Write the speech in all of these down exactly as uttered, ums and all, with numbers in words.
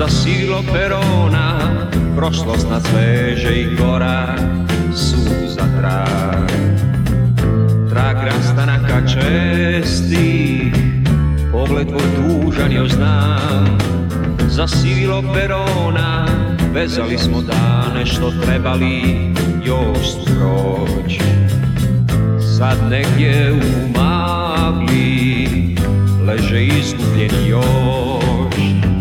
Zasilo perona, prošlost nas veže i gora suza trag. Trag rastanaka čestih, pogled tvoj tužan još znam. Zasilo perona, vezali smo dane što trebali još su proć. Sad negdje u magli leže izgubljeni još.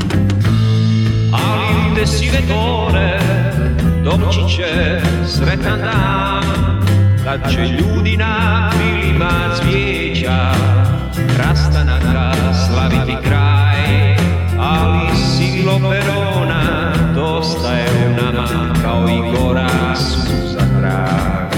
Ali te sive tone doći će sretan dan, kad će ljudi na pilima cvijeća rastanaka slaviti kraj. Ali silo perona dosta je u nama, kao i gora suza trag.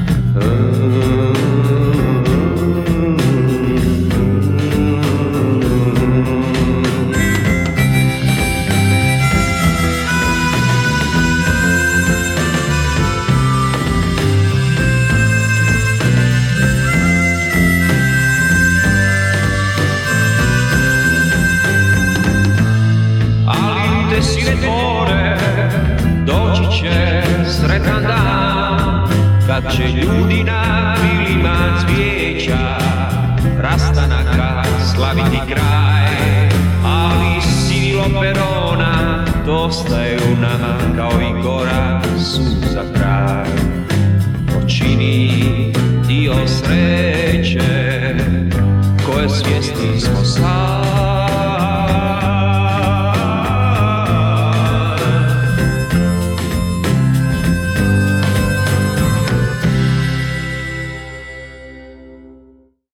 Sive tvore, doći će sretan dan, kad će ljudi na pilima cvijeća rastanaka slaviti kraj. Ali silo perona dosta je u nama, kao i gora suza trag. Počini dio sreće koje svjesni smo sad.